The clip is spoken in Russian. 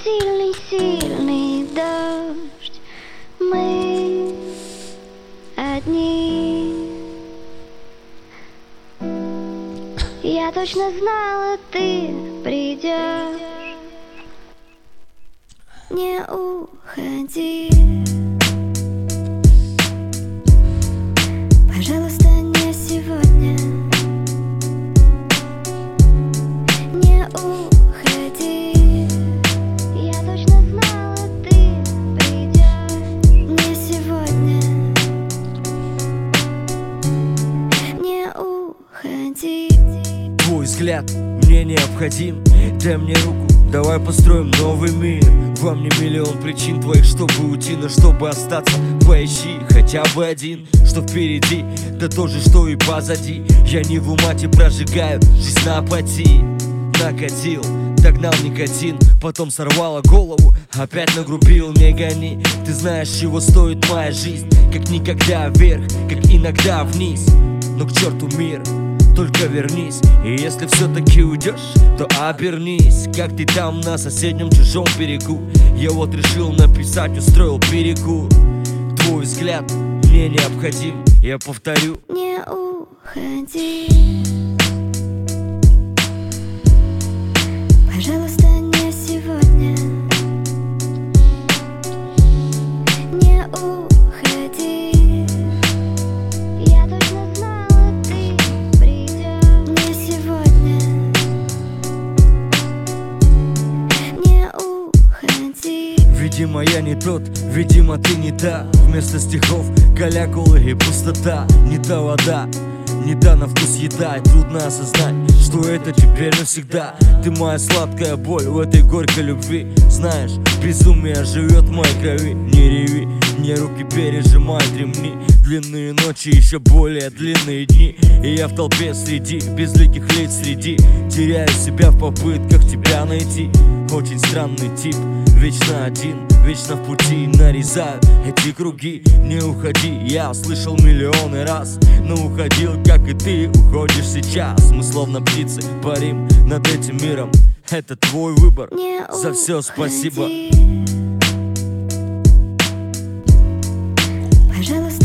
сильный дождь, мы одни. Я точно знала, ты придешь. Не уходи, пожалуйста, не сегодня. Не уходи, я точно знала, ты придешь. Не сегодня. Не уходи. Твой взгляд мне необходим. Дай мне руку, давай построим новый мир. Во мне миллион причин твоих, чтобы уйти, но чтобы остаться, поищи хотя бы один. Что впереди, да то же, что и позади. Я не в умате прожигаю жизнь на апатии. Накатил, догнал никотин, потом сорвало голову, опять нагрубил, не гони. Ты знаешь, чего стоит моя жизнь, как никогда вверх, как иногда вниз. Но к черту мир, только вернись. И если все-таки уйдешь, то обернись. Как ты там на соседнем чужом берегу. Я вот решил написать, устроил перекур. Твой взгляд мне необходим. Я повторю. Не уходи, пожалуйста, не сегодня. Не уходи, я точно знала, ты придешь. Не сегодня. Не уходи. Видимо, я не тот, видимо, ты не та. Вместо стихов калякулы и пустота. Не та вода, не та на вкус еда. И трудно осознать, что это теперь навсегда. Ты моя сладкая боль в этой горькой любви. Знаешь, безумие живет в моей крови. Не реви, мне руки пережимают ремни. Длинные ночи, еще более длинные дни. И я в толпе среди безликих лиц, среди теряю себя в попытках тебя найти. Очень странный тип, вечно один, вечно в пути. Нарезаю эти круги. Не уходи, я слышал миллионы раз, но уходил, как и ты уходишь сейчас. Мы словно птицы парим над этим миром. Это твой выбор, Не за все спасибо. Пожалуйста,